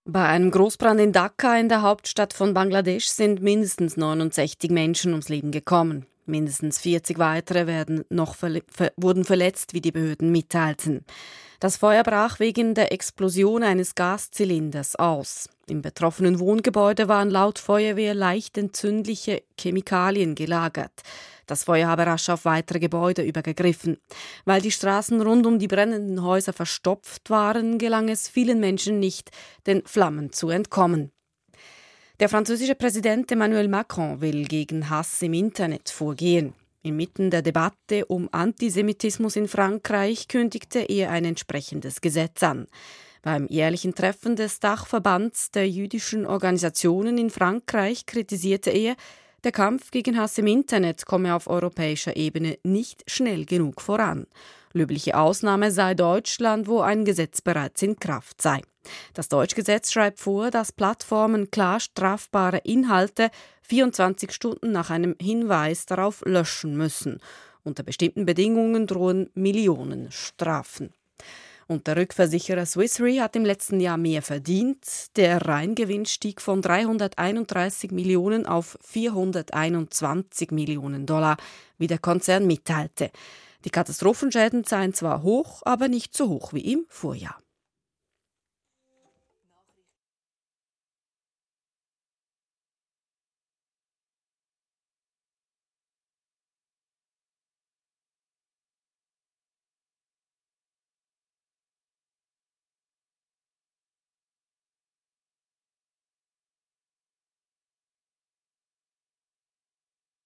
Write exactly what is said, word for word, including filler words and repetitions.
Bei einem Großbrand in Dhaka, in der Hauptstadt von Bangladesch, sind mindestens neunundsechzig Menschen ums Leben gekommen. Mindestens vierzig weitere werden noch verle- ver- wurden verletzt, wie die Behörden mitteilten. Das Feuer brach wegen der Explosion eines Gaszylinders aus. Im betroffenen Wohngebäude waren laut Feuerwehr leicht entzündliche Chemikalien gelagert. Das Feuer habe rasch auf weitere Gebäude übergegriffen. Weil die Straßen rund um die brennenden Häuser verstopft waren, gelang es vielen Menschen nicht, den Flammen zu entkommen. Der französische Präsident Emmanuel Macron will gegen Hass im Internet vorgehen. Inmitten der Debatte um Antisemitismus in Frankreich kündigte er ein entsprechendes Gesetz an. Beim jährlichen Treffen des Dachverbands der jüdischen Organisationen in Frankreich kritisierte er, der Kampf gegen Hass im Internet komme auf europäischer Ebene nicht schnell genug voran. Löbliche Ausnahme sei Deutschland, wo ein Gesetz bereits in Kraft sei. Das Deutschgesetz schreibt vor, dass Plattformen klar strafbare Inhalte vierundzwanzig Stunden nach einem Hinweis darauf löschen müssen. Unter bestimmten Bedingungen drohen Millionenstrafen. Und der Rückversicherer Swiss Re hat im letzten Jahr mehr verdient. Der Reingewinn stieg von dreihunderteinunddreißig Millionen auf vierhunderteinundzwanzig Millionen Dollar, wie der Konzern mitteilte. Die Katastrophenschäden seien zwar hoch, aber nicht so hoch wie im Vorjahr.